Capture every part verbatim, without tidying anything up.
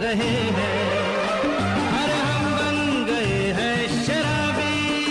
रहे हैं। अरे हम बन गए हैं शराबी।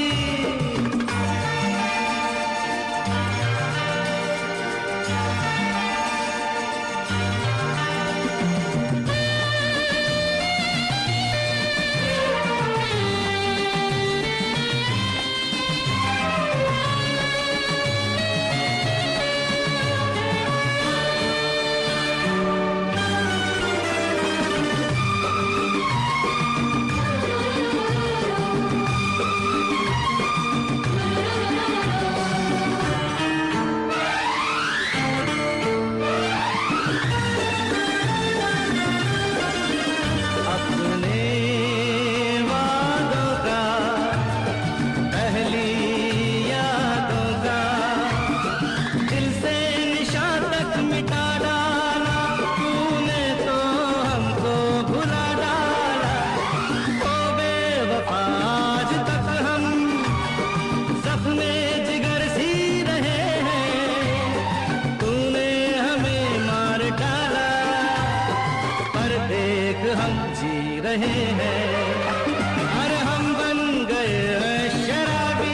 हम जी रहे हैं। अरे हम बन गए हैं शराबी।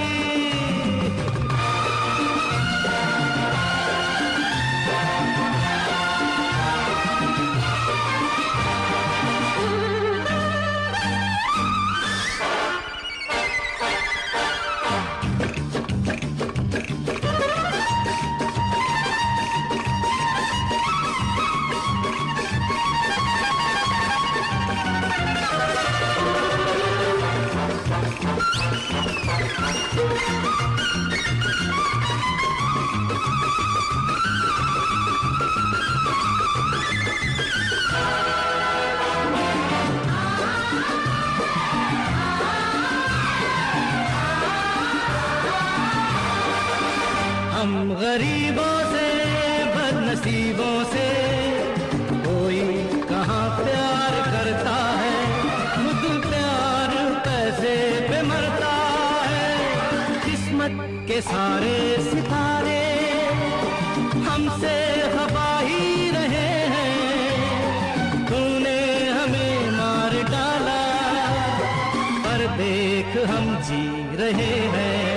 हम गरीबों से बदनसीबों से कोई कहाँ प्यार करता है। मुझ प्यार पैसे पे मरता है। किस्मत के सारे सितारे हमसे खफा ही रहे हैं। तूने हमें मार डाला पर देख हम जी रहे हैं।